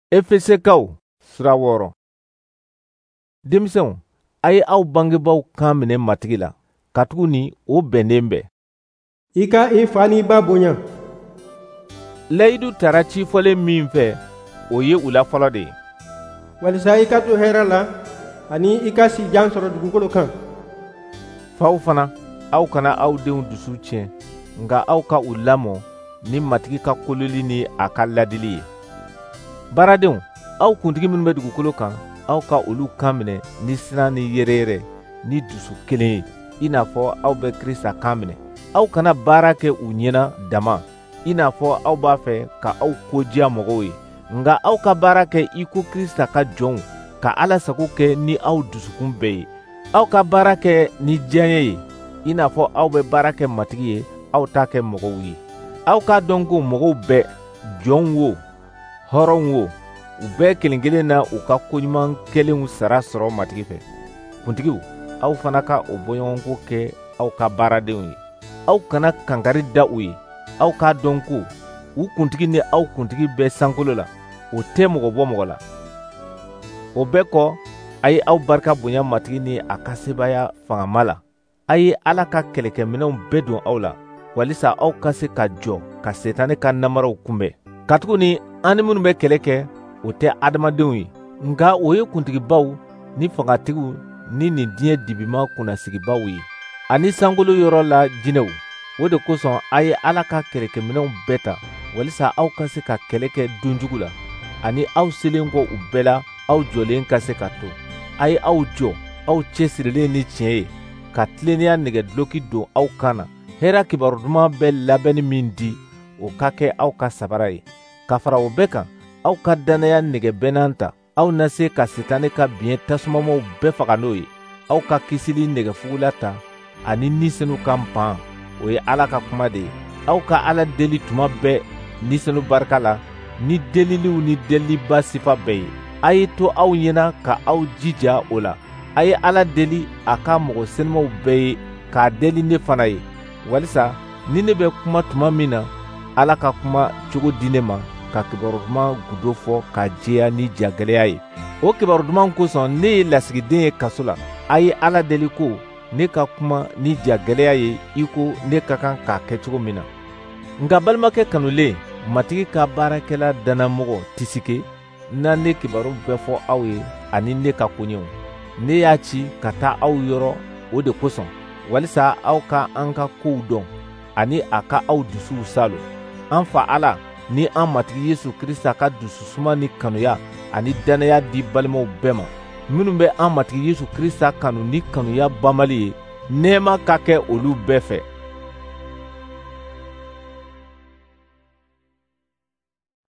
Efesekaw sura 6. Denmisɛnw, a ye aw bangebaaw kan minɛ matigi la, katuguni o bɛnnen bɛ. I ka i fa n'i ba bonya. Layidu tara cifɔlen min fɛ, o ye u la fɔlɔ de ye. Walisa i ka to hɛrɛ la, ani i ka si jan sɔrɔ dugukolo kan. Faw fana, aw kana aw denw dusu tiɲɛ, nka aw ka u lamɔ ni matigi ka kololi ni a ka ladili ye. Baaradenw, aw kuntigi minnu bɛ dugukolo kan, aw ka olu kan minɛ ni siran ni yɛrɛyɛrɛ ni dusu kelen ye, i n'a fɔ aw bɛ Krista kan minɛ. Aw kana baara kɛ u ɲɛna dama, i n'a fɔ aw b'a fɛ ka aw kojiya mɔgɔw ye, nka aw ka baara kɛ i ko Krista ka jɔnw, ka Ala sago kɛ ni aw dusukun bɛɛ ye. Aw ka baara kɛ ni diyaɲɛ ye, i n'a fɔ aw bɛ baara kɛ matigi ye, aw t'a kɛ mɔgɔw ye. Aw k'a dɔn ko mɔgɔw bɛɛ, jɔnw wo, hɔrɔnw wo, u bɛɛ kelen kelen na u ka koɲuman kelenw sara sɔrɔ matigi fɛ. Kuntigiw, aw fana ka o bɔɲɔgɔnko kɛ aw ka baaradenw ye. Aw kana kankari da u ye. Aw k'a dɔn ko u kuntigi ni aw kuntigi bɛ sankolo la, o tɛ mɔgɔ bɔ mɔgɔ la. O bɛɛ kɔ, a ye aw barika bonya matigi ni a ka sebaya fangama la. A ye Ala ka kɛlɛkɛminɛnw bɛɛ don aw la, walisa aw ka se ka jɔ ka Setani ka namaraw kunbɛn. Katuguni an ni minnu bɛ kɛlɛ kɛ, o tɛ adamadenw ye, nka o ye kuntigibaw ni fangatigiw ni nin diɲɛ dibima kunnasigibaw ye, ani sankolo yɔrɔ la jinɛw. O de kosɔn a ye Ala ka kɛlɛkɛminɛnw bɛɛ ta, walisa aw ka se ka kɛlɛ kɛ donjugu la, ani aw selen kɔ u bɛɛ la aw jɔlen ka se ka to. A ye aw jɔ, aw cɛsirilen ni tiɲɛ ye, ka tilennenya nɛgɛduloki don aw kan na. Hɛrɛ kibaru duman bɛ labɛnni min di, o ka kɛ aw ka sabara ye. Ka fara o bɛɛ kan, aw ka dannaya nɛgɛbɛnnan ta. Aw na se ka Setani ka biɲɛ tasumamaw bɛɛ faga n'o ye. Aw ka kisili nɛgɛfugula ta, ani nisanu ka pan, o ye Ala ka kuma de ye. Aw ka Ala deli tuma bɛɛ nisanu barika la, ni deliliw ni deliba sifa bɛɛ ye. A ye to aw ɲɛna ka aw jija o la. A ye Ala deli a ka mɔgɔ senumaw bɛɛ ye, k'a deli ne fana ye, walisa ni ne bɛ kuma tuma min na, Ala ka kuma cogo di ne ma, ka kibaru duman gudo fɔ ka jɛya ni jagɛlɛya ye. O kibaru duman kosɔn ne ye lasigiden ye kaso la. A ye Ala deli ko ne ka kuma ni jagɛlɛya ye i ko ne ka kan k'a kɛ cogo min na. Nka balimakɛ kanulen, matigi ka baarakɛla dannamɔgɔ Tisike na ne kibaru bɛɛ fɔ aw ye ani ne ka koɲɛw. Ne y'a ci ka taa aw yɔrɔ o de kosɔn, walisa aw ka an ka kow dɔn, ani a ka aw dusuw salo. An Fa Ala ni an matigi Yesu Krista ka dususuma ni kanuya ani dannaya di balimaw bɛɛ ma. Minnu bɛ an matigi Yesu Krista kanu ni kanuya banbali ye, nɛɛma ka kɛ olu bɛɛ fɛ.